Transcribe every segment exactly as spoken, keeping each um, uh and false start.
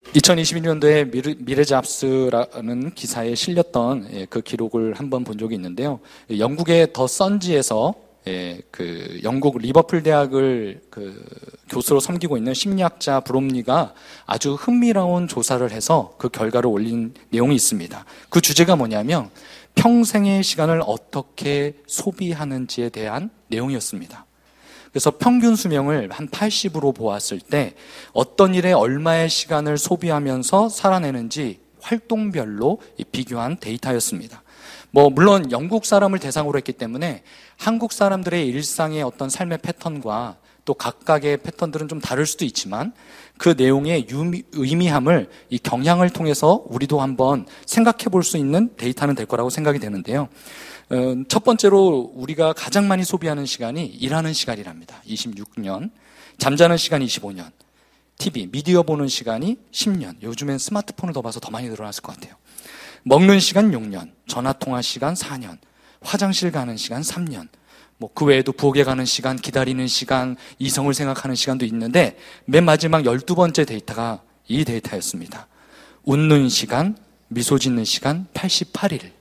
이천이십일 년도에 미르, 미래잡스라는 기사에 실렸던 그 기록을 한번 본 적이 있는데요. 영국의 더 선지에서 그 영국 리버풀 대학을 그 교수로 섬기고 있는 심리학자 브롬리가 아주 흥미로운 조사를 해서 그 결과를 올린 내용이 있습니다. 그 주제가 뭐냐면 평생의 시간을 어떻게 소비하는지에 대한 내용이었습니다. 그래서 평균 수명을 한 팔십으로 보았을 때 어떤 일에 얼마의 시간을 소비하면서 살아내는지 활동별로 비교한 데이터였습니다. 뭐 물론 영국 사람을 대상으로 했기 때문에 한국 사람들의 일상의 어떤 삶의 패턴과 또 각각의 패턴들은 좀 다를 수도 있지만 그 내용의 유미, 의미함을 이 경향을 통해서 우리도 한번 생각해 볼 수 있는 데이터는 될 거라고 생각이 되는데요. 첫 번째로 우리가 가장 많이 소비하는 시간이 일하는 시간이랍니다. 이십육 년. 잠자는 시간이 이십오 년. 티비, 미디어 보는 시간이 십 년. 요즘엔 스마트폰을 더 봐서 더 많이 늘어났을 것 같아요. 먹는 시간 육 년. 전화통화 시간 사 년. 화장실 가는 시간 삼 년. 뭐 그 외에도 부엌에 가는 시간, 기다리는 시간, 이성을 생각하는 시간도 있는데 맨 마지막 열두 번째 데이터가 이 데이터였습니다. 웃는 시간, 미소 짓는 시간 팔십팔 일.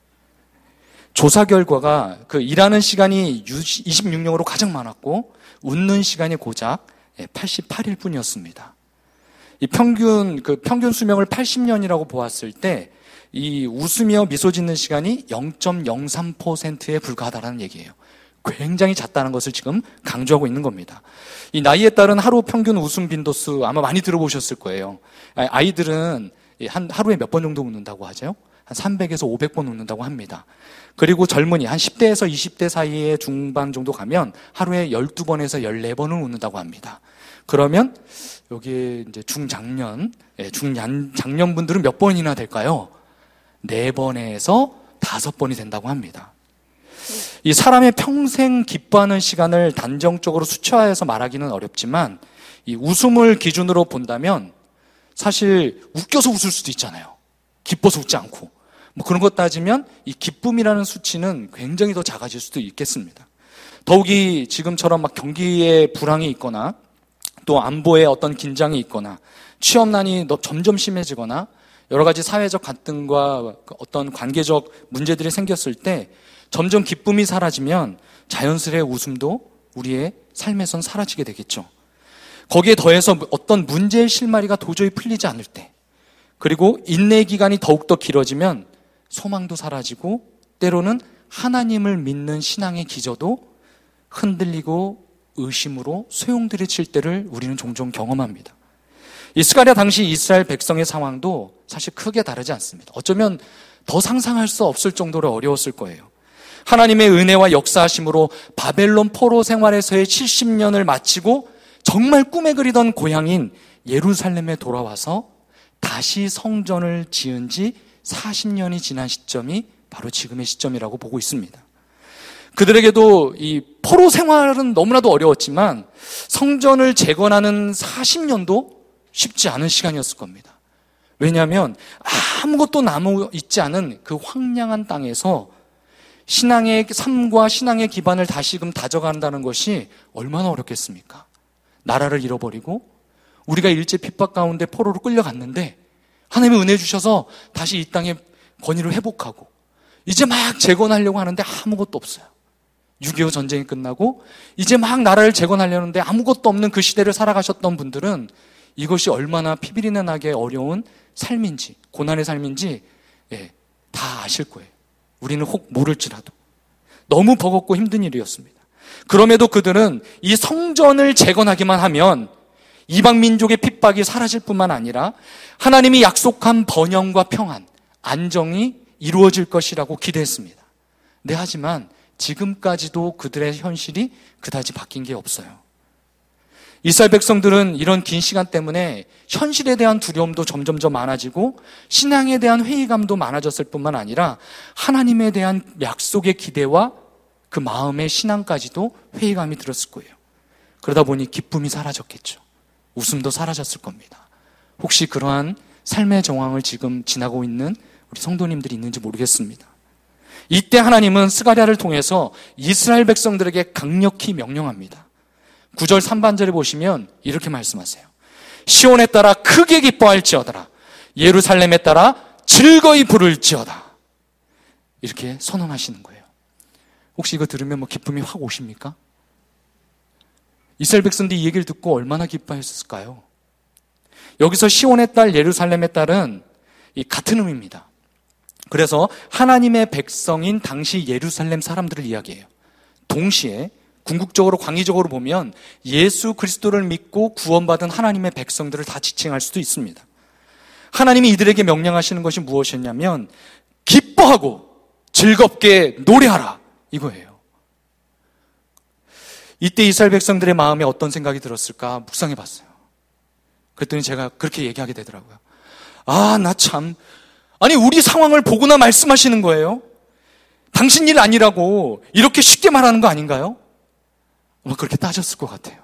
조사 결과가 그 일하는 시간이 이십육 년으로 가장 많았고 웃는 시간이 고작 팔십팔 일 뿐이었습니다. 이 평균 그 평균 수명을 팔십 년이라고 보았을 때 이 웃으며 미소 짓는 시간이 영 점 영삼 퍼센트에 불과하다는 얘기예요. 굉장히 잦다는 것을 지금 강조하고 있는 겁니다. 이 나이에 따른 하루 평균 웃음 빈도수 아마 많이 들어보셨을 거예요. 아이들은 한 하루에 몇 번 정도 웃는다고 하죠? 한 삼백에서 오백 번 웃는다고 합니다. 그리고 젊은이 한 십 대에서 이십 대 사이의 중반 정도 가면 하루에 열두 번에서 열네 번은 웃는다고 합니다. 그러면 여기 이제 중장년, 중장년분들은 몇 번이나 될까요? 네 번에서 다섯 번이 된다고 합니다. 이 사람의 평생 기뻐하는 시간을 단정적으로 수치화해서 말하기는 어렵지만 이 웃음을 기준으로 본다면 사실 웃겨서 웃을 수도 있잖아요. 기뻐서 웃지 않고. 뭐 그런 것 따지면 이 기쁨이라는 수치는 굉장히 더 작아질 수도 있겠습니다. 더욱이 지금처럼 막 경기에 불황이 있거나 또 안보에 어떤 긴장이 있거나 취업난이 점점 심해지거나 여러 가지 사회적 갈등과 어떤 관계적 문제들이 생겼을 때 점점 기쁨이 사라지면 자연스레 웃음도 우리의 삶에선 사라지게 되겠죠. 거기에 더해서 어떤 문제의 실마리가 도저히 풀리지 않을 때 그리고 인내 기간이 더욱더 길어지면 소망도 사라지고 때로는 하나님을 믿는 신앙의 기저도 흔들리고 의심으로 소용돌이칠 때를 우리는 종종 경험합니다. 이 스가랴 당시 이스라엘 백성의 상황도 사실 크게 다르지 않습니다. 어쩌면 더 상상할 수 없을 정도로 어려웠을 거예요. 하나님의 은혜와 역사하심으로 바벨론 포로 생활에서의 칠십 년을 마치고 정말 꿈에 그리던 고향인 예루살렘에 돌아와서 다시 성전을 지은 지 사십 년이 지난 시점이 바로 지금의 시점이라고 보고 있습니다. 그들에게도 이 포로 생활은 너무나도 어려웠지만 성전을 재건하는 사십 년도 쉽지 않은 시간이었을 겁니다. 왜냐하면 아무것도 남아 있지 않은 그 황량한 땅에서 신앙의 삶과 신앙의 기반을 다시금 다져간다는 것이 얼마나 어렵겠습니까? 나라를 잃어버리고 우리가 일제 핍박 가운데 포로로 끌려갔는데 하나님의 은혜 주셔서 다시 이 땅의 권위를 회복하고 이제 막 재건하려고 하는데 아무것도 없어요. 육이오 전쟁이 끝나고 이제 막 나라를 재건하려는데 아무것도 없는 그 시대를 살아가셨던 분들은 이것이 얼마나 피비린내 나게 어려운 삶인지 고난의 삶인지 예, 다 아실 거예요. 우리는 혹 모를지라도 너무 버겁고 힘든 일이었습니다. 그럼에도 그들은 이 성전을 재건하기만 하면 이방 민족의 핍박이 사라질 뿐만 아니라 하나님이 약속한 번영과 평안, 안정이 이루어질 것이라고 기대했습니다. 네, 하지만 지금까지도 그들의 현실이 그다지 바뀐 게 없어요. 이스라엘 백성들은 이런 긴 시간 때문에 현실에 대한 두려움도 점점점 많아지고 신앙에 대한 회의감도 많아졌을 뿐만 아니라 하나님에 대한 약속의 기대와 그 마음의 신앙까지도 회의감이 들었을 거예요. 그러다 보니 기쁨이 사라졌겠죠. 웃음도 사라졌을 겁니다. 혹시 그러한 삶의 정황을 지금 지나고 있는 우리 성도님들이 있는지 모르겠습니다. 이때 하나님은 스가랴를 통해서 이스라엘 백성들에게 강력히 명령합니다. 구 절 삼 반절에 보시면 이렇게 말씀하세요. 시온에 따라 크게 기뻐할지어다라. 예루살렘에 따라 즐거이 부를지어다. 이렇게 선언하시는 거예요. 혹시 이거 들으면 뭐 기쁨이 확 오십니까? 이스라엘 백성들이 이 얘기를 듣고 얼마나 기뻐했을까요? 여기서 시온의 딸, 예루살렘의 딸은 이 같은 의미입니다. 그래서 하나님의 백성인 당시 예루살렘 사람들을 이야기해요. 동시에 궁극적으로 광의적으로 보면 예수 그리스도를 믿고 구원받은 하나님의 백성들을 다 지칭할 수도 있습니다. 하나님이 이들에게 명령하시는 것이 무엇이었냐면 기뻐하고 즐겁게 노래하라, 이거예요. 이때 이스라엘 백성들의 마음에 어떤 생각이 들었을까 묵상해 봤어요. 그랬더니 제가 그렇게 얘기하게 되더라고요. 아, 나 참, 아니 우리 상황을 보고나 말씀하시는 거예요? 당신 일 아니라고 이렇게 쉽게 말하는 거 아닌가요? 아마 그렇게 따졌을 것 같아요.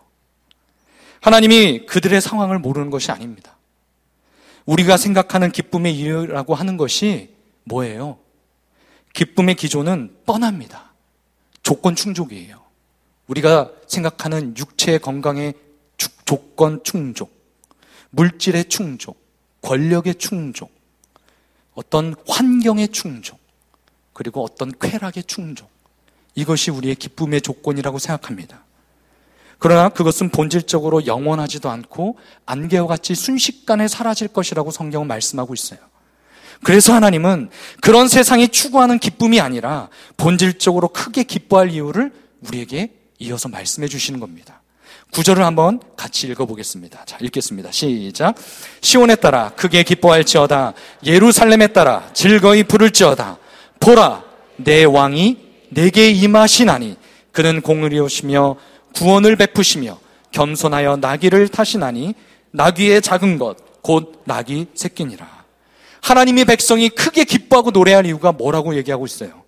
하나님이 그들의 상황을 모르는 것이 아닙니다. 우리가 생각하는 기쁨의 이유라고 하는 것이 뭐예요? 기쁨의 기조는 뻔합니다. 조건 충족이에요. 우리가 생각하는 육체의 건강의 조건 충족, 물질의 충족, 권력의 충족, 어떤 환경의 충족, 그리고 어떤 쾌락의 충족, 이것이 우리의 기쁨의 조건이라고 생각합니다. 그러나 그것은 본질적으로 영원하지도 않고 안개와 같이 순식간에 사라질 것이라고 성경은 말씀하고 있어요. 그래서 하나님은 그런 세상이 추구하는 기쁨이 아니라 본질적으로 크게 기뻐할 이유를 우리에게 이어서 말씀해 주시는 겁니다. 구절을 한번 같이 읽어보겠습니다. 자, 읽겠습니다. 시작. 시온에 따라 크게 기뻐할지어다. 예루살렘에 따라 즐거이 부를지어다. 보라, 내 왕이 내게 임하시나니 그는 공의로우시며 구원을 베푸시며 겸손하여 나귀를 타시나니 나귀의 작은 것 곧 나귀 새끼니라. 하나님의 백성이 크게 기뻐하고 노래할 이유가 뭐라고 얘기하고 있어요?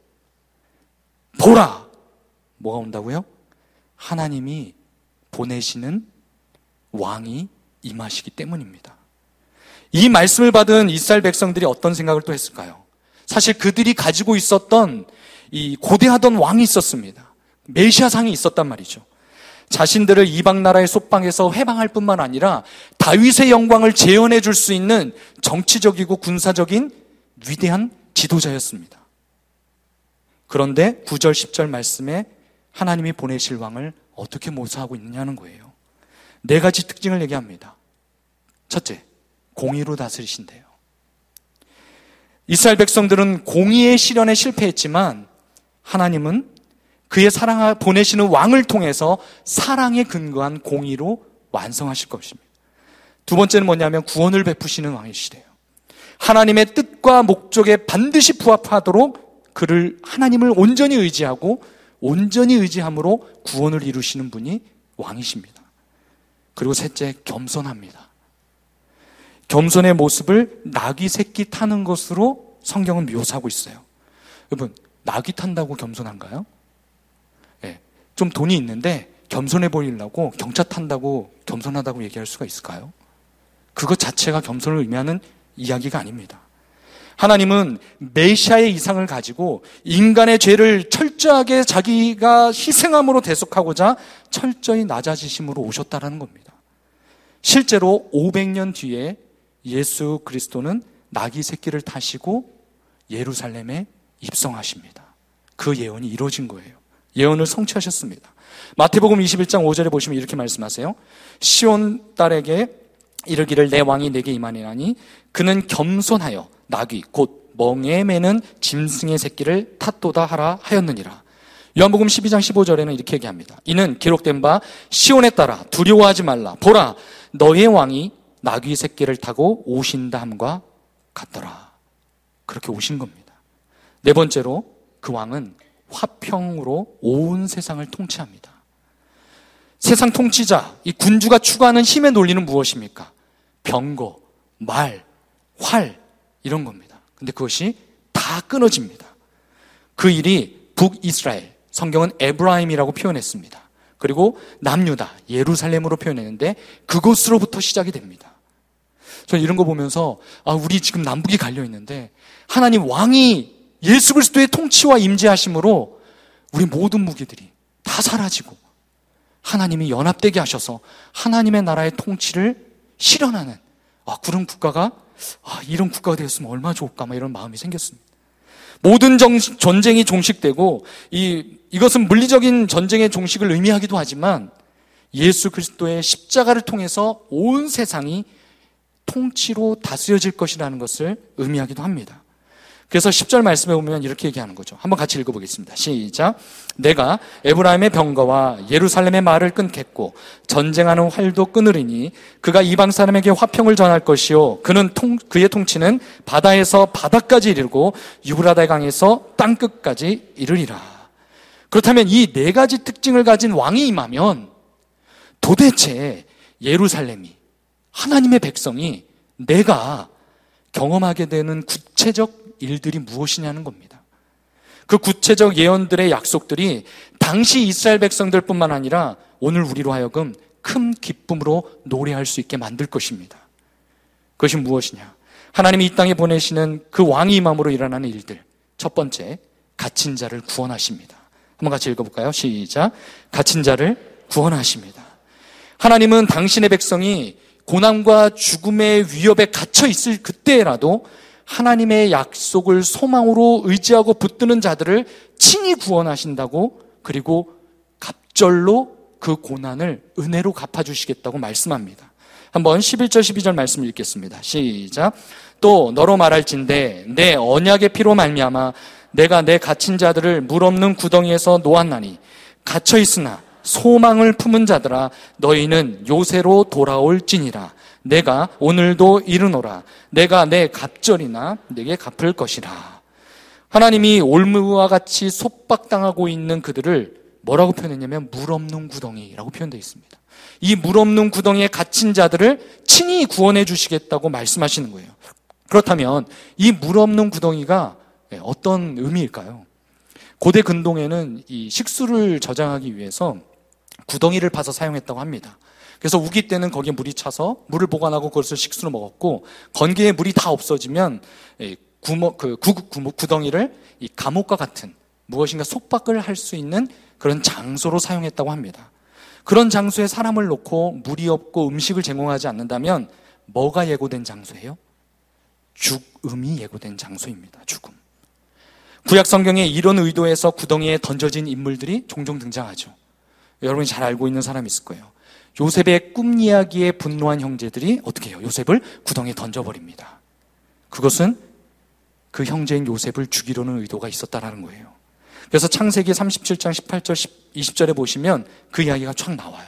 보라! 뭐가 온다고요? 하나님이 보내시는 왕이 임하시기 때문입니다. 이 말씀을 받은 이스라엘 백성들이 어떤 생각을 또 했을까요? 사실 그들이 가지고 있었던 이 고대하던 왕이 있었습니다. 메시아상이 있었단 말이죠. 자신들을 이방 나라의 속방에서 해방할 뿐만 아니라 다윗의 영광을 재현해 줄 수 있는 정치적이고 군사적인 위대한 지도자였습니다. 그런데 구 절 십 절 말씀에 하나님이 보내실 왕을 어떻게 묘사하고 있느냐는 거예요. 네 가지 특징을 얘기합니다. 첫째, 공의로 다스리신대요. 이스라엘 백성들은 공의의 실현에 실패했지만 하나님은 그의 사랑 보내시는 왕을 통해서 사랑에 근거한 공의로 완성하실 것입니다. 두 번째는 뭐냐면 구원을 베푸시는 왕이시래요. 하나님의 뜻과 목적에 반드시 부합하도록 그를 하나님을 온전히 의지하고 온전히 의지함으로 구원을 이루시는 분이 왕이십니다. 그리고 셋째, 겸손합니다. 겸손의 모습을 나귀 새끼 타는 것으로 성경은 묘사하고 있어요. 여러분, 나귀 탄다고 겸손한가요? 네, 좀 돈이 있는데 겸손해 보이려고 경차 탄다고 겸손하다고 얘기할 수가 있을까요? 그것 자체가 겸손을 의미하는 이야기가 아닙니다. 하나님은 메시아의 이상을 가지고 인간의 죄를 철저하게 자기가 희생함으로 대속하고자 철저히 낮아지심으로 오셨다라는 겁니다. 실제로 오백 년 뒤에 예수 그리스도는 나귀 새끼를 타시고 예루살렘에 입성하십니다. 그 예언이 이루어진 거예요. 예언을 성취하셨습니다. 마태복음 이십일 장 오 절에 보시면 이렇게 말씀하세요. 시온 딸에게 이르기를 내 왕이 내게 임하니라니 그는 겸손하여 나귀 곧 멍에 매는 짐승의 새끼를 탓도다 하라 하였느니라. 요한복음 십이 장 십오 절에는 이렇게 얘기합니다. 이는 기록된 바 시온에 따라 두려워하지 말라. 보라, 너의 왕이 나귀 새끼를 타고 오신다 함과 같더라. 그렇게 오신 겁니다. 네 번째로 그 왕은 화평으로 온 세상을 통치합니다. 세상 통치자, 이 군주가 추구하는 힘의 논리는 무엇입니까? 병거, 말, 활 이런 겁니다. 근데 그것이 다 끊어집니다. 그 일이 북이스라엘, 성경은 에브라임이라고 표현했습니다. 그리고 남유다, 예루살렘으로 표현했는데 그곳으로부터 시작이 됩니다. 저는 이런 거 보면서 아, 우리 지금 남북이 갈려 있는데 하나님 왕이 예수 그리스도의 통치와 임재하심으로 우리 모든 무기들이 다 사라지고 하나님이 연합되게 하셔서 하나님의 나라의 통치를 실현하는, 아, 그런 국가가, 아, 이런 국가가 되었으면 얼마나 좋을까, 막 이런 마음이 생겼습니다. 모든 정, 전쟁이 종식되고, 이, 이것은 물리적인 전쟁의 종식을 의미하기도 하지만, 예수 그리스도의 십자가를 통해서 온 세상이 통치로 다스려질 것이라는 것을 의미하기도 합니다. 그래서 십 절 말씀에 보면 이렇게 얘기하는 거죠. 한번 같이 읽어보겠습니다. 시작. 내가 에브라임의 병거와 예루살렘의 말을 끊겠고 전쟁하는 활도 끊으리니 그가 이방 사람에게 화평을 전할 것이요 그는 통, 그의 통치는 바다에서 바다까지 이르고 유브라데 강에서 땅끝까지 이르리라. 그렇다면 이 네 가지 특징을 가진 왕이 임하면 도대체 예루살렘이, 하나님의 백성이 내가 경험하게 되는 구체적 일들이 무엇이냐는 겁니다. 그 구체적 예언들의 약속들이 당시 이스라엘 백성들뿐만 아니라 오늘 우리로 하여금 큰 기쁨으로 노래할 수 있게 만들 것입니다. 그것이 무엇이냐? 하나님이 이 땅에 보내시는 그 왕이 임함으로 일어나는 일들. 첫 번째, 갇힌 자를 구원하십니다. 한번 같이 읽어볼까요? 시작. 갇힌 자를 구원하십니다. 하나님은 당신의 백성이 고난과 죽음의 위협에 갇혀 있을 그때라도 하나님의 약속을 소망으로 의지하고 붙드는 자들을 친히 구원하신다고, 그리고 갑절로 그 고난을 은혜로 갚아주시겠다고 말씀합니다. 한번 십일 절 십이 절 말씀 읽겠습니다. 시작. 또 너로 말할진대 내 언약의 피로 말미암아 내가 내 갇힌 자들을 물 없는 구덩이에서 놓았나니 갇혀 있으나 소망을 품은 자들아 너희는 요새로 돌아올지니라. 내가 오늘도 이르노라. 내가 내 갑절이나 내게 갚을 것이라. 하나님이 올무와 같이 속박당하고 있는 그들을 뭐라고 표현했냐면 물 없는 구덩이라고 표현되어 있습니다. 이 물 없는 구덩이에 갇힌 자들을 친히 구원해 주시겠다고 말씀하시는 거예요. 그렇다면 이 물 없는 구덩이가 어떤 의미일까요? 고대 근동에는 이 식수를 저장하기 위해서 구덩이를 파서 사용했다고 합니다. 그래서 우기 때는 거기에 물이 차서 물을 보관하고 그것을 식수로 먹었고, 건기에 물이 다 없어지면 구멍, 그 구, 구, 구덩이를 이 감옥과 같은 무엇인가 속박을 할 수 있는 그런 장소로 사용했다고 합니다. 그런 장소에 사람을 놓고 물이 없고 음식을 제공하지 않는다면 뭐가 예고된 장소예요? 죽음이 예고된 장소입니다. 죽음. 구약 성경에 이런 의도에서 구덩이에 던져진 인물들이 종종 등장하죠. 여러분이 잘 알고 있는 사람이 있을 거예요. 요셉의 꿈 이야기에 분노한 형제들이 어떻게 해요? 요셉을 구덩이에 던져버립니다. 그것은 그 형제인 요셉을 죽이려는 의도가 있었다라는 거예요. 그래서 창세기 삼십칠 장 십팔 절 이십 절에 보시면 그 이야기가 쫙 나와요.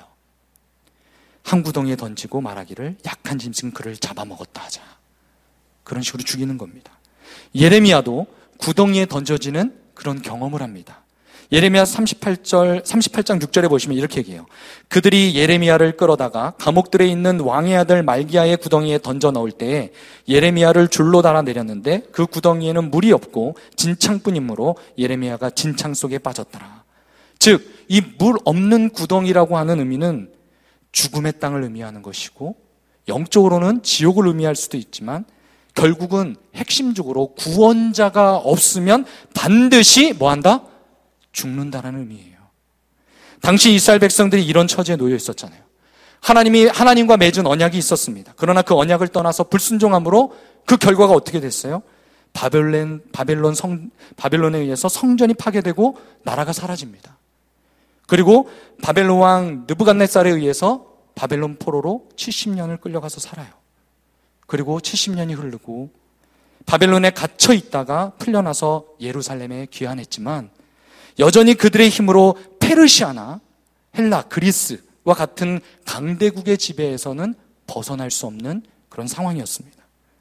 한 구덩이에 던지고 말하기를 약한 짐승 그를 잡아먹었다 하자. 그런 식으로 죽이는 겁니다. 예레미야도 구덩이에 던져지는 그런 경험을 합니다. 예레미야 삼십팔 절, 삼십팔 장 육 절에 보시면 이렇게 얘기해요. 그들이 예레미야를 끌어다가 감옥들에 있는 왕의 아들 말기야의 구덩이에 던져 넣을 때에 예레미야를 줄로 달아 내렸는데 그 구덩이에는 물이 없고 진창뿐이므로 예레미야가 진창 속에 빠졌더라. 즉, 이 물 없는 구덩이라고 하는 의미는 죽음의 땅을 의미하는 것이고, 영적으로는 지옥을 의미할 수도 있지만 결국은 핵심적으로 구원자가 없으면 반드시 뭐한다? 죽는다라는 의미예요. 당시 이스라엘 백성들이 이런 처지에 놓여 있었잖아요. 하나님이, 하나님과 맺은 언약이 있었습니다. 그러나 그 언약을 떠나서 불순종함으로 그 결과가 어떻게 됐어요? 바벨론, 바벨론 성, 바벨론에 의해서 성전이 파괴되고 나라가 사라집니다. 그리고 바벨론 왕 느부갓네살에 의해서 바벨론 포로로 칠십 년을 끌려가서 살아요. 그리고 칠십 년이 흐르고 바벨론에 갇혀 있다가 풀려나서 예루살렘에 귀환했지만 여전히 그들의 힘으로 페르시아나 헬라, 그리스와 같은 강대국의 지배에서는 벗어날 수 없는 그런 상황이었습니다.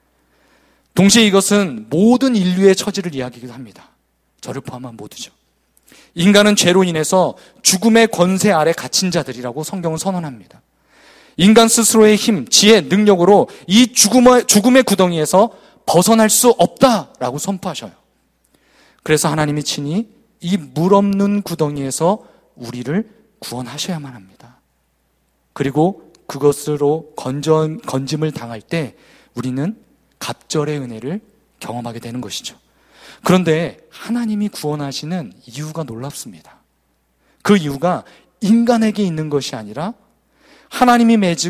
동시에 이것은 모든 인류의 처지를 이야기하기도 합니다. 저를 포함한 모두죠. 인간은 죄로 인해서 죽음의 권세 아래 갇힌 자들이라고 성경은 선언합니다. 인간 스스로의 힘, 지혜, 능력으로 이 죽음의, 죽음의 구덩이에서 벗어날 수 없다라고 선포하셔요. 그래서 하나님이 친히 이 물 없는 구덩이에서 우리를 구원하셔야만 합니다. 그리고 그것으로 건져, 건짐을 당할 때 우리는 갑절의 은혜를 경험하게 되는 것이죠. 그런데 하나님이 구원하시는 이유가 놀랍습니다. 그 이유가 인간에게 있는 것이 아니라 하나님이 맺은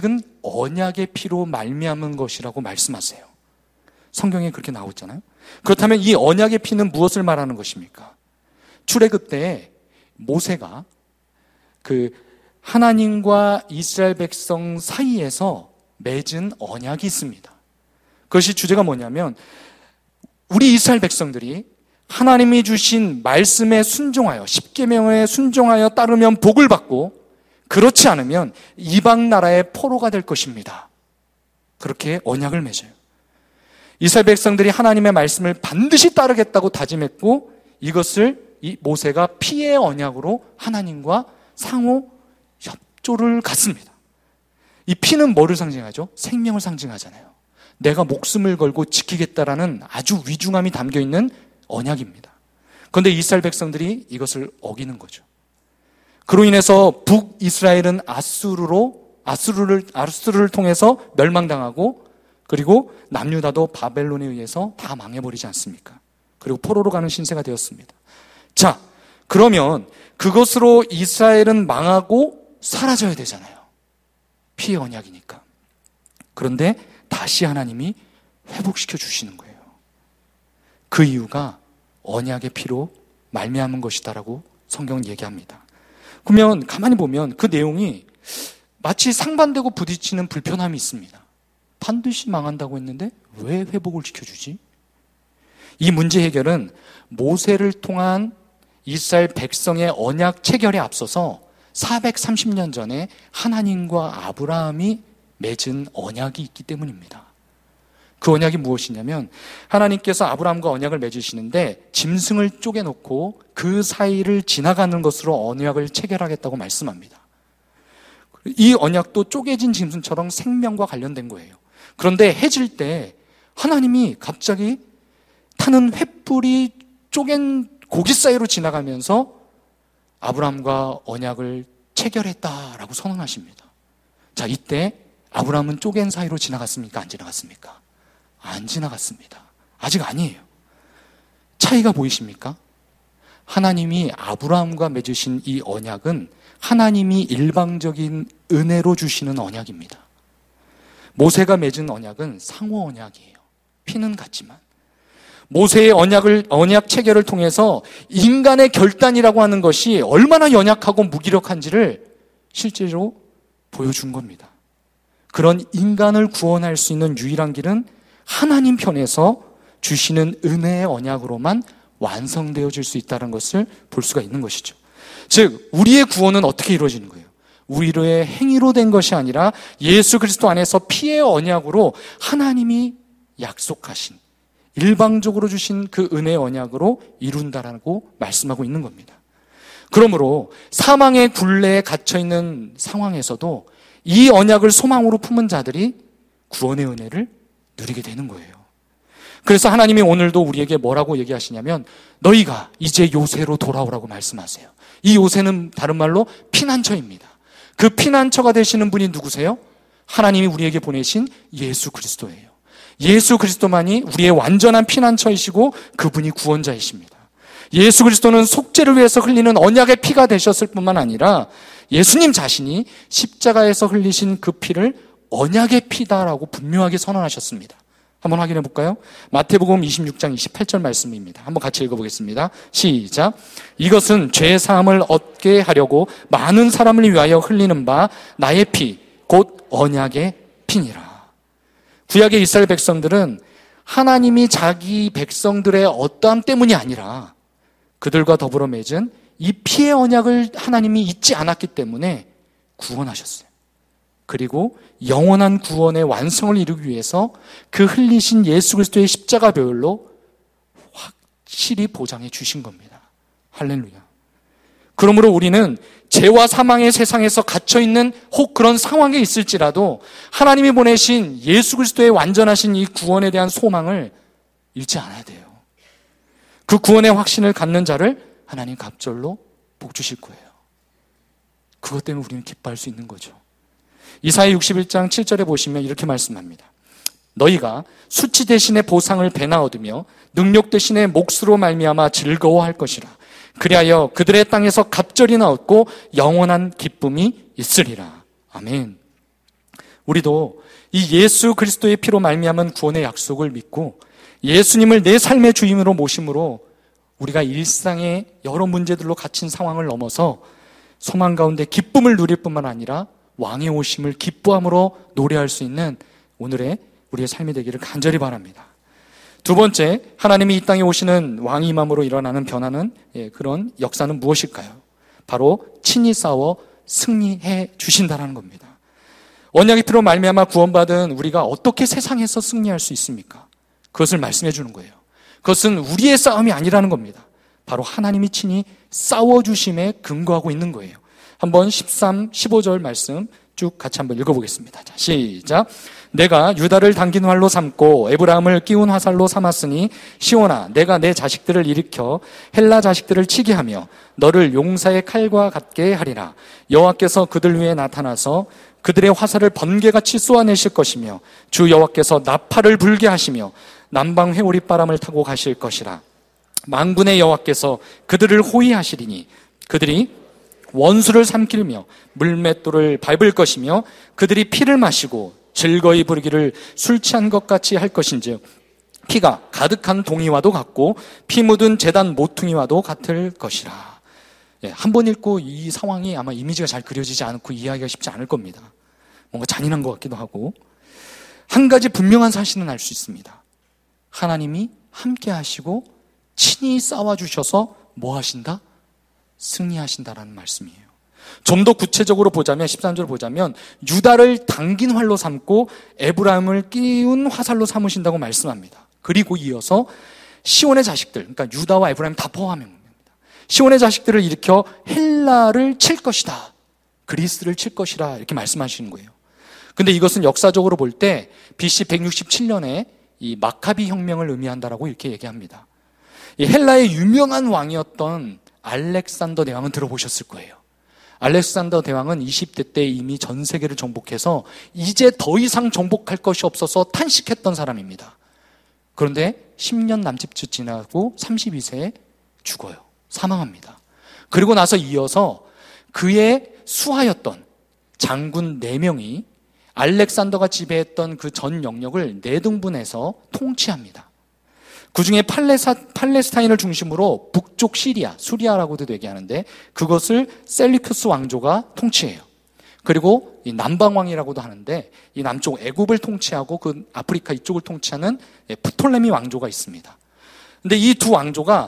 언약의 피로 말미암은 것이라고 말씀하세요. 성경에 그렇게 나오고 있잖아요. 그렇다면 이 언약의 피는 무엇을 말하는 것입니까? 출애굽 때 모세가 그 하나님과 이스라엘 백성 사이에서 맺은 언약이 있습니다. 그것이 주제가 뭐냐면 우리 이스라엘 백성들이 하나님이 주신 말씀에 순종하여 십계명에 순종하여 따르면 복을 받고 그렇지 않으면 이방 나라의 포로가 될 것입니다. 그렇게 언약을 맺어요. 이스라엘 백성들이 하나님의 말씀을 반드시 따르겠다고 다짐했고 이것을 이 모세가 피의 언약으로 하나님과 상호 협조를 갖습니다. 이 피는 뭐를 상징하죠? 생명을 상징하잖아요. 내가 목숨을 걸고 지키겠다라는 아주 위중함이 담겨있는 언약입니다. 그런데 이스라엘 백성들이 이것을 어기는 거죠. 그로 인해서 북이스라엘은 아수르로 아수르를 아수르를 통해서 멸망당하고 그리고 남유다도 바벨론에 의해서 다 망해버리지 않습니까? 그리고 포로로 가는 신세가 되었습니다. 자, 그러면 그것으로 이스라엘은 망하고 사라져야 되잖아요. 피의 언약이니까. 그런데 다시 하나님이 회복시켜 주시는 거예요. 그 이유가 언약의 피로 말미암은 것이다라고 성경은 얘기합니다. 그러면 가만히 보면 그 내용이 마치 상반되고 부딪히는 불편함이 있습니다. 반드시 망한다고 했는데 왜 회복을 시켜주지? 이 문제 해결은 모세를 통한 이스라엘 백성의 언약 체결에 앞서서 사백삼십 년 전에 하나님과 아브라함이 맺은 언약이 있기 때문입니다. 그 언약이 무엇이냐면 하나님께서 아브라함과 언약을 맺으시는데 짐승을 쪼개놓고 그 사이를 지나가는 것으로 언약을 체결하겠다고 말씀합니다. 이 언약도 쪼개진 짐승처럼 생명과 관련된 거예요. 그런데 해질 때 하나님이 갑자기 타는 횃불이 쪼갠 고기 사이로 지나가면서 아브라함과 언약을 체결했다라고 선언하십니다. 자, 이때 아브라함은 쪼갠 사이로 지나갔습니까? 안 지나갔습니까? 안 지나갔습니다. 아직 아니에요. 차이가 보이십니까? 하나님이 아브라함과 맺으신 이 언약은 하나님이 일방적인 은혜로 주시는 언약입니다. 모세가 맺은 언약은 상호 언약이에요. 피는 같지만 모세의 언약을, 언약 체결을 통해서 인간의 결단이라고 하는 것이 얼마나 연약하고 무기력한지를 실제로 보여준 겁니다. 그런 인간을 구원할 수 있는 유일한 길은 하나님 편에서 주시는 은혜의 언약으로만 완성되어질 수 있다는 것을 볼 수가 있는 것이죠. 즉 우리의 구원은 어떻게 이루어지는 거예요? 우리의 행위로 된 것이 아니라 예수 그리스도 안에서 피의 언약으로 하나님이 약속하신 일방적으로 주신 그 은혜의 언약으로 이룬다라고 말씀하고 있는 겁니다. 그러므로 사망의 굴레에 갇혀있는 상황에서도 이 언약을 소망으로 품은 자들이 구원의 은혜를 누리게 되는 거예요. 그래서 하나님이 오늘도 우리에게 뭐라고 얘기하시냐면 너희가 이제 요새로 돌아오라고 말씀하세요. 이 요새는 다른 말로 피난처입니다. 그 피난처가 되시는 분이 누구세요? 하나님이 우리에게 보내신 예수 그리스도예요. 예수 그리스도만이 우리의 완전한 피난처이시고 그분이 구원자이십니다. 예수 그리스도는 속죄를 위해서 흘리는 언약의 피가 되셨을 뿐만 아니라 예수님 자신이 십자가에서 흘리신 그 피를 언약의 피다라고 분명하게 선언하셨습니다. 한번 확인해 볼까요? 마태복음 이십육 장 이십팔 절 말씀입니다. 한번 같이 읽어보겠습니다. 시작. 이것은 죄 사함을 얻게 하려고 많은 사람을 위하여 흘리는 바 나의 피, 곧 언약의 피니라. 구약의 이스라엘 백성들은 하나님이 자기 백성들의 어떠함 때문이 아니라 그들과 더불어 맺은 이 피의 언약을 하나님이 잊지 않았기 때문에 구원하셨어요. 그리고 영원한 구원의 완성을 이루기 위해서 그 흘리신 예수 그리스도의 십자가 보혈로 확실히 보장해 주신 겁니다. 할렐루야. 그러므로 우리는 죄와 사망의 세상에서 갇혀있는 혹 그런 상황에 있을지라도 하나님이 보내신 예수 그리스도의 완전하신 이 구원에 대한 소망을 잃지 않아야 돼요. 그 구원의 확신을 갖는 자를 하나님 갑절로 복 주실 거예요. 그것 때문에 우리는 기뻐할 수 있는 거죠. 이사야 육십일 장 칠 절에 보시면 이렇게 말씀합니다. 너희가 수치 대신에 보상을 배나 얻으며 능력 대신에 몫으로 말미암아 즐거워할 것이라. 그리하여 그들의 땅에서 갑절이나 얻고 영원한 기쁨이 있으리라. 아멘. 우리도 이 예수 그리스도의 피로 말미암은 구원의 약속을 믿고 예수님을 내 삶의 주임으로 모심으로 우리가 일상의 여러 문제들로 갇힌 상황을 넘어서 소망 가운데 기쁨을 누릴 뿐만 아니라 왕의 오심을 기뻐함으로 노래할 수 있는 오늘의 우리의 삶이 되기를 간절히 바랍니다. 두 번째, 하나님이 이 땅에 오시는 왕이 임함으로 일어나는 변화는, 예, 그런 역사는 무엇일까요? 바로 친히 싸워 승리해 주신다는 겁니다. 언약의 피로 말미암아 구원받은 우리가 어떻게 세상에서 승리할 수 있습니까? 그것을 말씀해 주는 거예요. 그것은 우리의 싸움이 아니라는 겁니다. 바로 하나님이 친히 싸워주심에 근거하고 있는 거예요. 한번 십삼, 십오 절 말씀 쭉 같이 한번 읽어보겠습니다. 자, 시작. 내가 유다를 당긴 활로 삼고 에브라임을 끼운 화살로 삼았으니 시온아, 내가 내 자식들을 일으켜 헬라 자식들을 치게 하며 너를 용사의 칼과 같게 하리라. 여호와께서 그들 위에 나타나서 그들의 화살을 번개같이 쏘아내실 것이며 주 여호와께서 나팔을 불게 하시며 남방 회오리 바람을 타고 가실 것이라. 만군의 여호와께서 그들을 호위하시리니 그들이 원수를 삼키며 물맷돌을 밟을 것이며 그들이 피를 마시고 즐거이 부르기를 술 취한 것 같이 할 것인즉 피가 가득한 동이와도 같고 피 묻은 제단 모퉁이와도 같을 것이라. 예, 한 번 읽고 이 상황이 아마 이미지가 잘 그려지지 않고 이해하기가 쉽지 않을 겁니다. 뭔가 잔인한 것 같기도 하고. 한 가지 분명한 사실은 알 수 있습니다. 하나님이 함께 하시고 친히 싸워주셔서 뭐 하신다? 승리하신다라는 말씀이에요. 좀 더 구체적으로 보자면 십삼 절 보자면 유다를 당긴 활로 삼고 에브라임을 끼운 화살로 삼으신다고 말씀합니다. 그리고 이어서 시온의 자식들, 그러니까 유다와 에브라임 다 포함한 겁니다. 시온의 자식들을 일으켜 헬라를 칠 것이다, 그리스를 칠 것이라 이렇게 말씀하시는 거예요. 근데 이것은 역사적으로 볼 때 비씨 백육십칠 년에 이 마카비 혁명을 의미한다라고 이렇게 얘기합니다. 이 헬라의 유명한 왕이었던 알렉산더 대왕은 들어보셨을 거예요. 알렉산더 대왕은 이십 대 때 이미 전 세계를 정복해서 이제 더 이상 정복할 것이 없어서 탄식했던 사람입니다. 그런데 십 년 남짓 지나고 삼십이 세에 죽어요. 사망합니다. 그리고 나서 이어서 그의 수하였던 장군 네 명이 알렉산더가 지배했던 그 전 영역을 네 등분해서 통치합니다. 그 중에 팔레사, 팔레스타인을 중심으로 북쪽 시리아, 수리아라고도 얘기하는데 그것을 셀리쿠스 왕조가 통치해요. 그리고 이 남방왕이라고도 하는데 이 남쪽 애굽을 통치하고 그 아프리카 이쪽을 통치하는 프톨레미 왕조가 있습니다. 근데 이 두 왕조가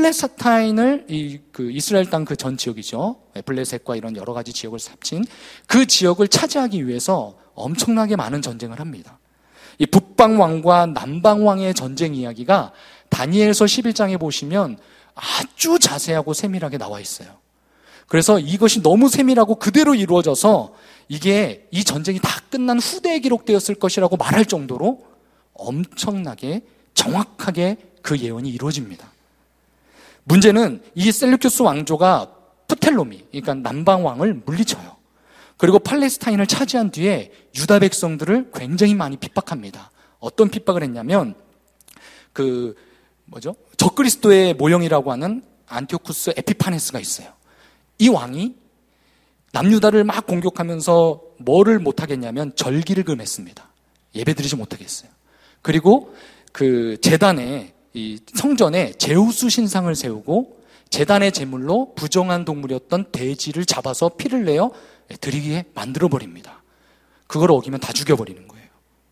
팔레스타인을 이 그 이스라엘 땅 그 전 지역이죠. 블레셋과 이런 여러 가지 지역을 합친 그 지역을 차지하기 위해서 엄청나게 많은 전쟁을 합니다. 이 북방왕과 남방왕의 전쟁 이야기가 다니엘서 십일 장에 보시면 아주 자세하고 세밀하게 나와 있어요. 그래서 이것이 너무 세밀하고 그대로 이루어져서 이게 이 전쟁이 다 끝난 후대에 기록되었을 것이라고 말할 정도로 엄청나게 정확하게 그 예언이 이루어집니다. 문제는 이 셀루큐스 왕조가 프텔로미, 그러니까 남방왕을 물리쳐요. 그리고 팔레스타인을 차지한 뒤에 유다 백성들을 굉장히 많이 핍박합니다. 어떤 핍박을 했냐면 그 뭐죠? 적그리스도의 모형이라고 하는 안티오쿠스 에피파네스가 있어요. 이 왕이 남유다를 막 공격하면서 뭐를 못하겠냐면 절기를 금했습니다. 예배드리지 못하겠어요. 그리고 그 제단에 이 성전에 제우스 신상을 세우고 제단의 제물로 부정한 동물이었던 돼지를 잡아서 피를 내어 드리게 만들어버립니다. 그걸 어기면 다 죽여버리는 거예요.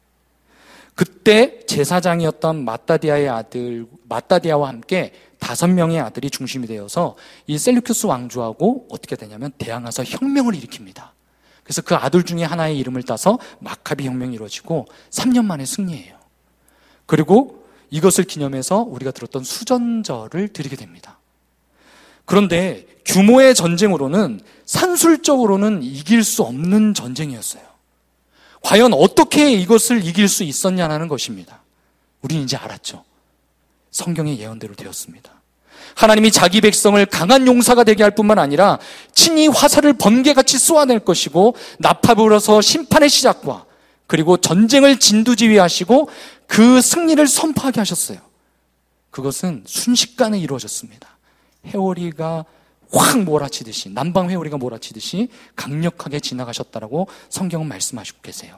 그때 제사장이었던 마따디아의 아들, 마따디아와 함께 다섯 명의 아들이 중심이 되어서 이 셀루큐스 왕조하고 어떻게 되냐면 대항해서 혁명을 일으킵니다. 그래서 그 아들 중에 하나의 이름을 따서 마카비 혁명이 이루어지고 삼 년 만에 승리해요. 그리고 이것을 기념해서 우리가 들었던 수전절을 드리게 됩니다. 그런데 규모의 전쟁으로는 산술적으로는 이길 수 없는 전쟁이었어요. 과연 어떻게 이것을 이길 수 있었냐는 것입니다. 우리는 이제 알았죠. 성경의 예언대로 되었습니다. 하나님이 자기 백성을 강한 용사가 되게 할 뿐만 아니라 친히 화살을 번개같이 쏘아낼 것이고 나팔 불어서 심판의 시작과 그리고 전쟁을 진두지휘하시고 그 승리를 선포하게 하셨어요. 그것은 순식간에 이루어졌습니다. 회오리가 확 몰아치듯이, 남방 회오리가 몰아치듯이 강력하게 지나가셨다라고 성경은 말씀하시고 계세요.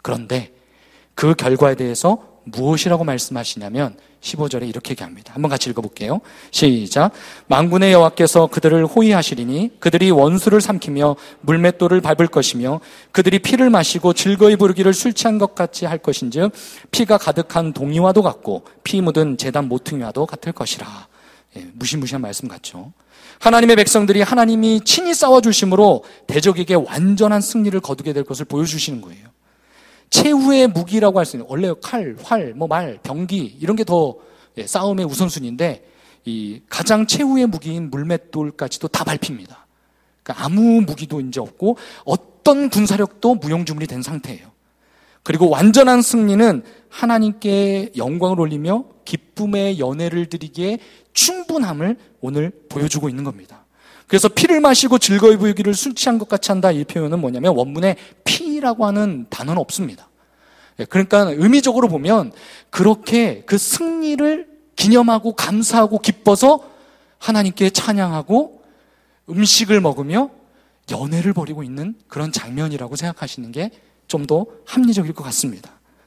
그런데 그 결과에 대해서 무엇이라고 말씀하시냐면 십오 절에 이렇게 얘기합니다. 한번 같이 읽어볼게요. 시작. 만군의 여호와께서 그들을 호위하시리니 그들이 원수를 삼키며 물맷돌을 밟을 것이며 그들이 피를 마시고 즐거이 부르기를 술 취한 것 같이 할 것인즉 피가 가득한 동이와도 같고 피 묻은 제단 모퉁이와도 같을 것이라. 예, 무시무시한 말씀 같죠. 하나님의 백성들이 하나님이 친히 싸워주심으로 대적에게 완전한 승리를 거두게 될 것을 보여주시는 거예요. 최후의 무기라고 할 수 있는, 원래 칼, 활, 뭐 말, 병기 이런 게 더 싸움의 우선순위인데 이 가장 최후의 무기인 물맷돌까지도 다 밟힙니다. 그러니까 아무 무기도 이제 없고 어떤 군사력도 무용지물이 된 상태예요. 그리고 완전한 승리는 하나님께 영광을 올리며 기쁨의 연회를 드리기에 충분함을 오늘 보여주고 있는 겁니다. 그래서 피를 마시고 즐거이 부르기를 술 취한 것 같이 한다, 이 표현은 뭐냐면 원문에 피라고 하는 단어는 없습니다. 그러니까 의미적으로 보면 그렇게 그 승리를 기념하고 감사하고 기뻐서 하나님께 찬양하고 음식을 먹으며 연회를 벌이고 있는 그런 장면이라고 생각하시는 게 좀 더 합리적일 것 같습니다.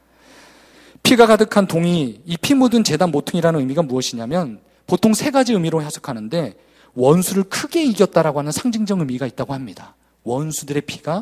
피가 가득한 동이, 이 피 묻은 제단 모퉁이라는 의미가 무엇이냐면 보통 세 가지 의미로 해석하는데 원수를 크게 이겼다라고 하는 상징적 의미가 있다고 합니다. 원수들의 피가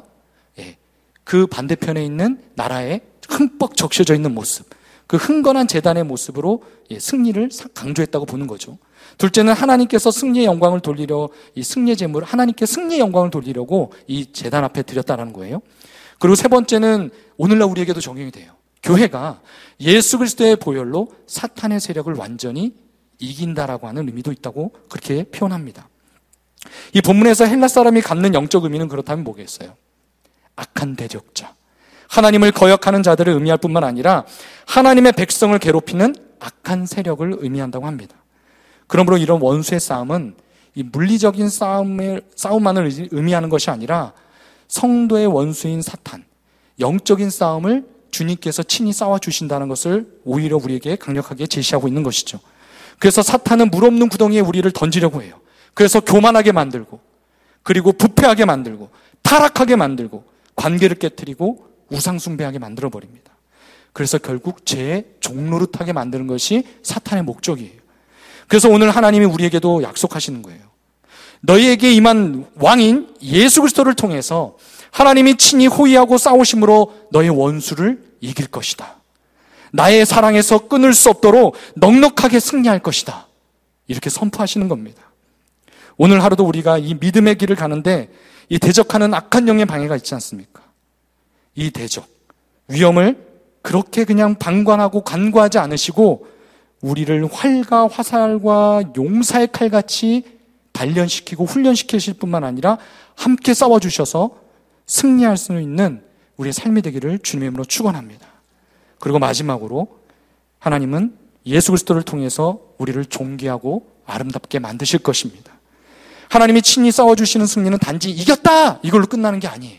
그 반대편에 있는 나라에 흠뻑 적셔져 있는 모습, 그 흥건한 제단의 모습으로 승리를 강조했다고 보는 거죠. 둘째는 하나님께서 승리의 영광을 돌리려, 이 승리의 제물을 하나님께 승리의 영광을 돌리려고 이 제단 앞에 드렸다는 거예요. 그리고 세 번째는 오늘날 우리에게도 적용이 돼요. 교회가 예수 그리스도의 보혈로 사탄의 세력을 완전히 이긴다라고 하는 의미도 있다고 그렇게 표현합니다. 이 본문에서 헬라 사람이 갖는 영적 의미는 그렇다면 뭐겠어요? 악한 대적자, 하나님을 거역하는 자들을 의미할 뿐만 아니라 하나님의 백성을 괴롭히는 악한 세력을 의미한다고 합니다. 그러므로 이런 원수의 싸움은 이 물리적인 싸움을, 싸움만을 의미하는 것이 아니라 성도의 원수인 사탄, 영적인 싸움을 주님께서 친히 싸워주신다는 것을 오히려 우리에게 강력하게 제시하고 있는 것이죠. 그래서 사탄은 물 없는 구덩이에 우리를 던지려고 해요. 그래서 교만하게 만들고, 그리고 부패하게 만들고, 타락하게 만들고, 관계를 깨트리고 우상숭배하게 만들어버립니다. 그래서 결국 죄의 종노릇하게 만드는 것이 사탄의 목적이에요. 그래서 오늘 하나님이 우리에게도 약속하시는 거예요. 너희에게 임한 왕인 예수 그리스도를 통해서 하나님이 친히 호위하고 싸우심으로 너의 원수를 이길 것이다. 나의 사랑에서 끊을 수 없도록 넉넉하게 승리할 것이다. 이렇게 선포하시는 겁니다. 오늘 하루도 우리가 이 믿음의 길을 가는데 이 대적하는 악한 영의 방해가 있지 않습니까? 이 대적, 위험을 그렇게 그냥 방관하고 간과하지 않으시고 우리를 활과 화살과 용사의 칼같이 단련시키고 훈련시키실 뿐만 아니라 함께 싸워주셔서 승리할 수 있는 우리의 삶이 되기를 주님의 이름으로 축원합니다. 그리고 마지막으로 하나님은 예수 그리스도를 통해서 우리를 존귀하고 아름답게 만드실 것입니다. 하나님이 친히 싸워주시는 승리는 단지 이겼다! 이걸로 끝나는 게 아니에요.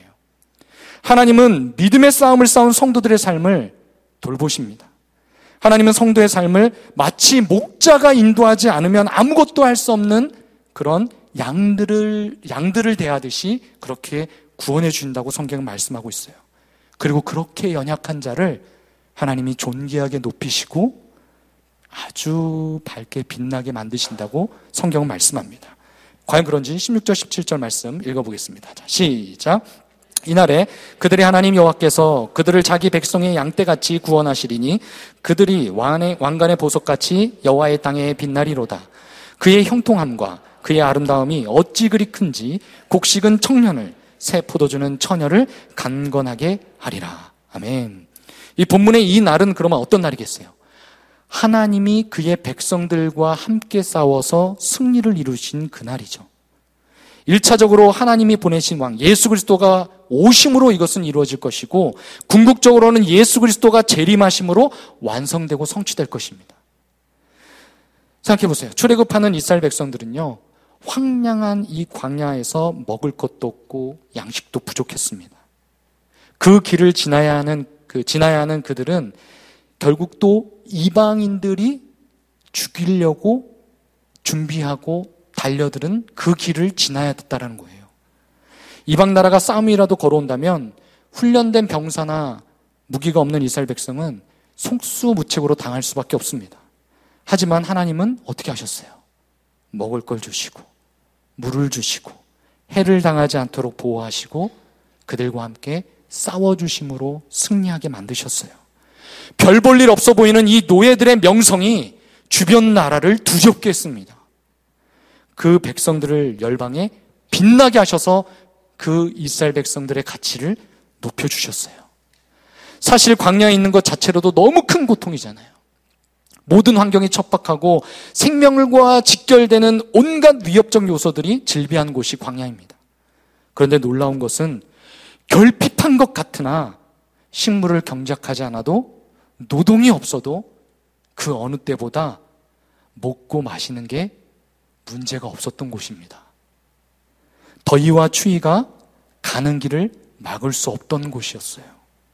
하나님은 믿음의 싸움을 싸운 성도들의 삶을 돌보십니다. 하나님은 성도의 삶을 마치 목자가 인도하지 않으면 아무것도 할 수 없는 그런 양들을, 양들을 대하듯이 그렇게 구원해 주신다고 성경은 말씀하고 있어요. 그리고 그렇게 연약한 자를 하나님이 존귀하게 높이시고 아주 밝게 빛나게 만드신다고 성경은 말씀합니다. 과연 그런지 십육 절 십칠 절 말씀 읽어보겠습니다. 자, 시작. 이날에 그들의 하나님 여호와께서 그들을 자기 백성의 양떼같이 구원하시리니 그들이 왕의, 왕관의 보석같이 여호와의 땅에 빛나리로다. 그의 형통함과 그의 아름다움이 어찌 그리 큰지 곡식은 청년을, 새 포도주는 처녀를 강건하게 하리라. 아멘. 이 본문의 이 날은 그러면 어떤 날이겠어요? 하나님이 그의 백성들과 함께 싸워서 승리를 이루신 그날이죠. 일차적으로 하나님이 보내신 왕 예수 그리스도가 오심으로 이것은 이루어질 것이고, 궁극적으로는 예수 그리스도가 재림하심으로 완성되고 성취될 것입니다. 생각해 보세요. 출애굽하는 이스라엘 백성들은요, 황량한 이 광야에서 먹을 것도 없고 양식도 부족했습니다. 그 길을 지나야 하는 그 지나야 하는 그들은 결국 또 이방인들이 죽이려고 준비하고 달려들은 그 길을 지나야 됐다는 거예요. 이방 나라가 싸움이라도 걸어온다면 훈련된 병사나 무기가 없는 이스라엘 백성은 속수무책으로 당할 수밖에 없습니다. 하지만 하나님은 어떻게 하셨어요? 먹을 걸 주시고 물을 주시고 해를 당하지 않도록 보호하시고 그들과 함께 싸워주심으로 승리하게 만드셨어요. 별 볼 일 없어 보이는 이 노예들의 명성이 주변 나라를 두렵게 했습니다. 그 백성들을 열방에 빛나게 하셔서 그 이스라엘 백성들의 가치를 높여주셨어요. 사실 광야에 있는 것 자체로도 너무 큰 고통이잖아요. 모든 환경이 척박하고 생명과 직결되는 온갖 위협적 요소들이 질비한 곳이 광야입니다. 그런데 놀라운 것은 결핍한 것 같으나 식물을 경작하지 않아도 노동이 없어도 그 어느 때보다 먹고 마시는 게 문제가 없었던 곳입니다. 더위와 추위가 가는 길을 막을 수 없던 곳이었어요.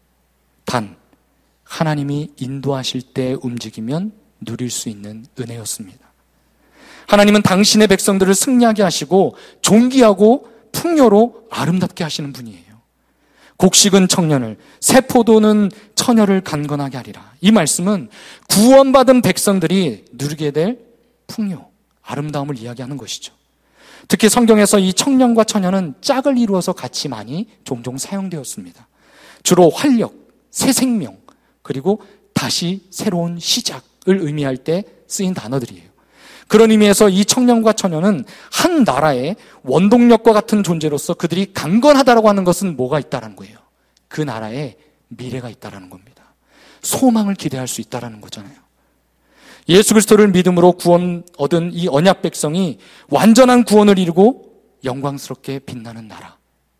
단 하나님이 인도하실 때 움직이면 누릴 수 있는 은혜였습니다. 하나님은 당신의 백성들을 승리하게 하시고 존귀하고 풍요로 아름답게 하시는 분이에요. 곡식은 청년을, 새 포도는 처녀를 간건하게 하리라. 이 말씀은 구원받은 백성들이 누리게 될 풍요, 아름다움을 이야기하는 것이죠. 특히 성경에서 이 청년과 처녀는 짝을 이루어서 같이 많이 종종 사용되었습니다. 주로 활력, 새 생명, 그리고 다시 새로운 시작을 의미할 때 쓰인 단어들이에요. 그런 의미에서 이 청년과 처녀는 한 나라의 원동력과 같은 존재로서 그들이 강건하다라고 하는 것은 뭐가 있다라는 거예요. 그 나라에 미래가 있다라는 겁니다. 소망을 기대할 수 있다라는 거잖아요. 예수 그리스도를 믿음으로 구원 얻은 이 언약 백성이 완전한 구원을 이루고 영광스럽게 빛나는 나라.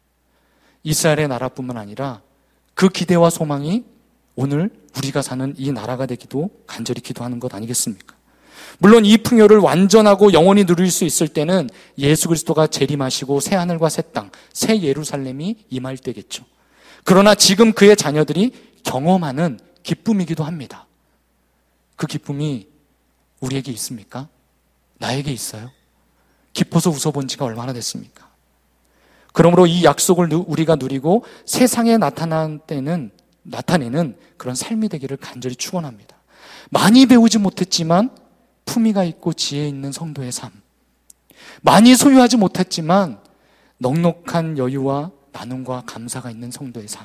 이스라엘의 나라뿐만 아니라 그 기대와 소망이 오늘 우리가 사는 이 나라가 되기도 간절히 기도하는 것 아니겠습니까? 물론 이 풍요를 완전하고 영원히 누릴 수 있을 때는 예수 그리스도가 재림하시고 새 하늘과 새 땅, 새 예루살렘이 임할 때겠죠. 그러나 지금 그의 자녀들이 경험하는 기쁨이기도 합니다. 그 기쁨이 우리에게 있습니까? 나에게 있어요? 기뻐서 웃어본 지가 얼마나 됐습니까? 그러므로 이 약속을 우리가 누리고 세상에 나타난 때는 나타내는 그런 삶이 되기를 간절히 축원합니다. 많이 배우지 못했지만 품위가 있고 지혜 있는 성도의 삶, 많이 소유하지 못했지만 넉넉한 여유와 나눔과 감사가 있는 성도의 삶,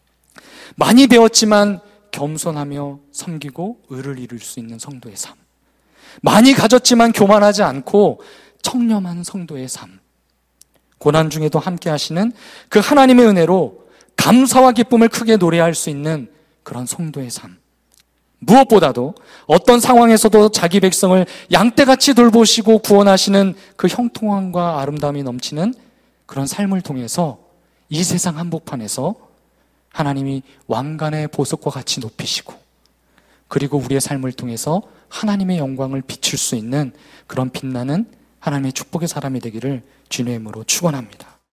많이 배웠지만 겸손하며 섬기고 의를 이룰 수 있는 성도의 삶, 많이 가졌지만 교만하지 않고 청렴한 성도의 삶, 고난 중에도 함께 하시는 그 하나님의 은혜로 감사와 기쁨을 크게 노래할 수 있는 그런 성도의 삶, 무엇보다도 어떤 상황에서도 자기 백성을 양떼같이 돌보시고 구원하시는 그 형통함과 아름다움이 넘치는 그런 삶을 통해서 이 세상 한복판에서 하나님이 왕관의 보석과 같이 높이시고 그리고 우리의 삶을 통해서 하나님의 영광을 비출 수 있는 그런 빛나는 하나님의 축복의 사람이 되기를 주님의 이름으로 축원합니다.